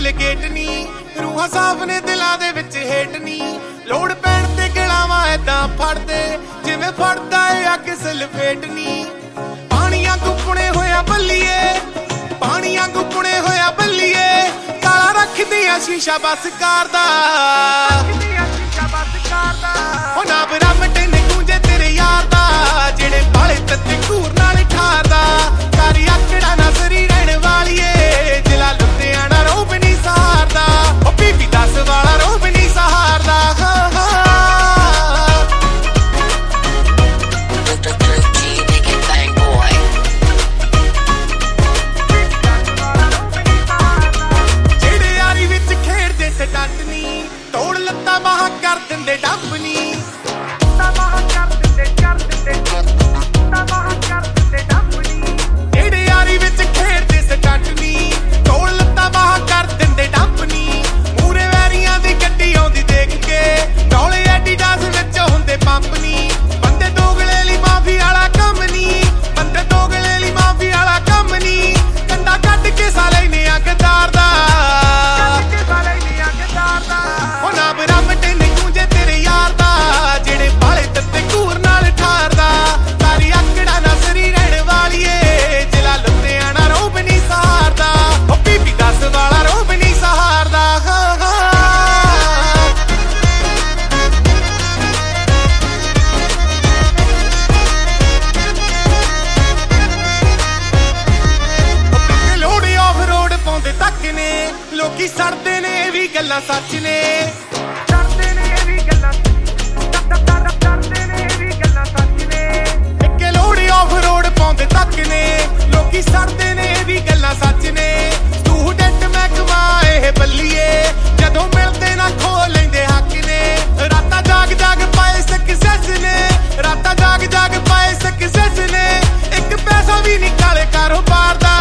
ਕੋਲ ਗੇਟ ਨੀ रूहां साफ ने दिलां दे विच हेट नी लोड़ पैण ते गलावां ऐदां फड़दे जिवें फड़दा ए अग सलफेट नी पाणियां गुपणे होया बल्लीए पाणियां गुपणे होया बल्लीए काला रखदियां शीशा बस कारदा ओ ना बरामटे ने गूंजे तेरे यार दा जेड़े बाले तत्ते घूर नाल ठारदा कारी आकड़ा ना सरी रहण वालीए जिला लुधियाना रोब नहीं सहारदा ओ बीबी 10 वाला रोब नहीं सहारदा जेड़े यारी विच खेडदे सटंट नी तोड़ लत्तां बाहां कर दिंदे डंप नी लोकी सड़दे ने भी गल्लां सच ने सड़दे ने भी गल्लां सच ने इक्के लोड़ी ऑफ रोड पाउंदे तक ने लोकी सड़दे ने भी गल्लां सच ने स्टूडेंट महकमा एह बल्लीए जदों मिलदे ना खो लैंदे हक ने रातां जाग जाग पाए सक्सेस ने रातां जाग जाग पाए सक्सेस ने एक पैसा भी नहीं काले कारोबार दा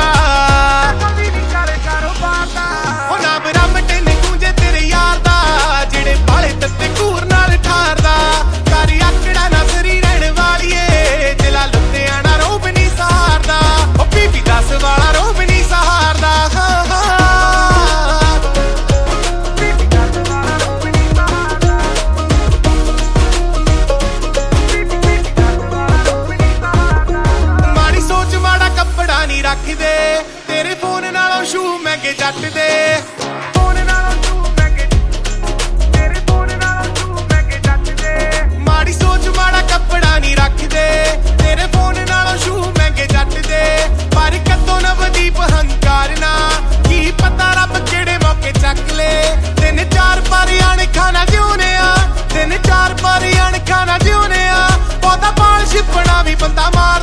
तेरे फोन नालों शू महंगे जट दे माड़ी सोच माड़ा कपड़ा नहीं रखदे तेरे फोन नालों शू महंगे जट दे पर कदों नवदीप हंकार ना की पता रब केड़े मौके चक ले दिन 4 पारी आण खाना जिउने आ दिन 4 पारी आण खाना जिउने आ पौधा पाल छिपना भी बंदा मार